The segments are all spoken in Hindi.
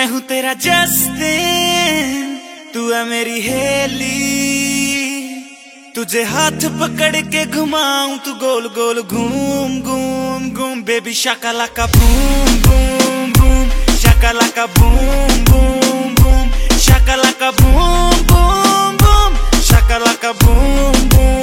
मैं हूँ तेरा जस्टिन, तू है मेरी हेली। तुझे हाथ पकड़ के घुमाऊं, तू गोल गोल घूम घूम घूम। Baby shakalaka boom boom boom, shakalaka boom boom boom, shakalaka boom boom boom, shakalaka boom boom boom.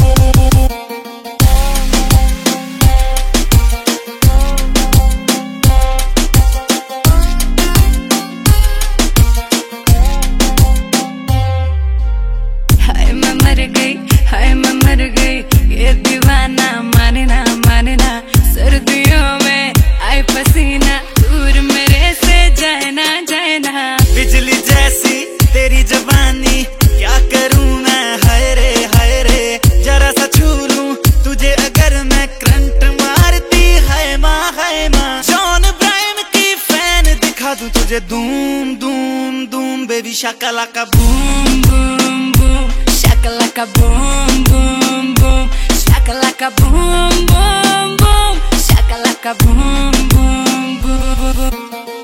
हाय मैं मर गई, ये दीवाना माने ना। सर्दियों में आए पसीना, दूर मेरे से जाए ना। बिजली जैसी तेरी जवानी, क्या करूं मैं, हाय रे। जरा सा छू लूं तुझे अगर मैं, करंट मारती है माँ। जॉन ब्रायन की फैन दिखा दूं तुझे, धूम धूम धूम। Baby shakalaka boom boom boom, shakalaka boom boom boom, shakalaka boom boom boom, shakalaka boom boom boom.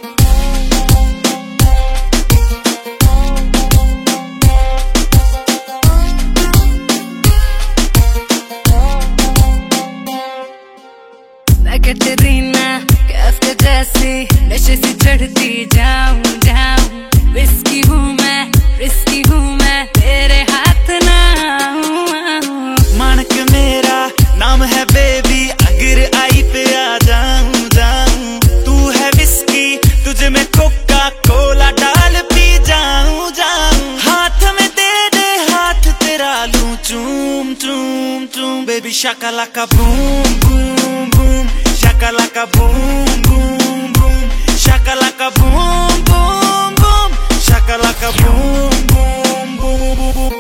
मैं कैटरीना कैफ के जैसी नशे से चढ़ती जाऊं। विस्की हूँ मैं, रिस्की हूँ मैं, तेरे हाथ ना आऊं। मानक मेरा नाम है बेबी, अगर आई पे आ जाऊं। तू है विस्की, तुझे मैं कोका कोला डाल पी जाऊं। हाथ में दे हाथ तेरा लूं, चूम। Baby shakalaka boom boom boom, shakalaka boom boom boom, shakalaka boom boom boom, shakalaka boom boom boom.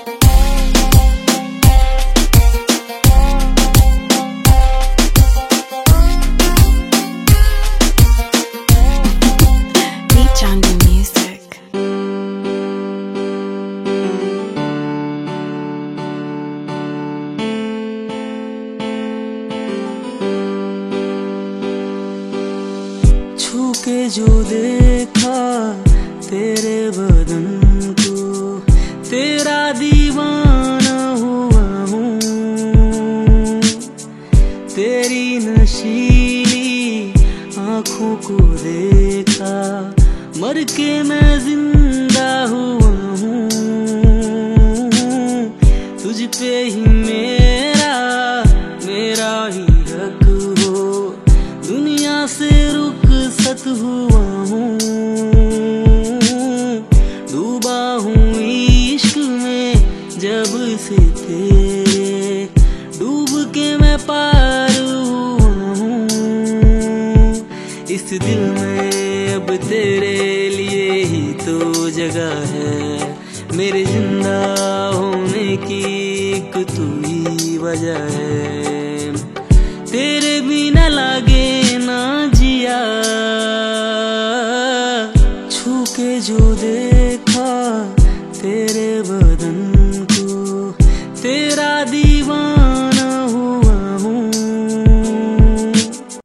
छू के जो देखा तेरे बदन को, तेरा दीवाना हुआ हूँ। तेरी नशीली आँखों को देखा, मर के मैं जिंदा हुआ हूँ। तुझ पे ही मेरा ही हक हो, दुनिया से रुखसत हुआ हूँ। डूबा हूँ इश्क में जब से तेरे, डूब के मैं पार हुआ हूँ। इस दिल में अब तेरे लिए ही तो जगह है, मेरे जिंदा होने की एक तू ही वजह है। तेरे बिना लागे ना जिया, छू के जो दे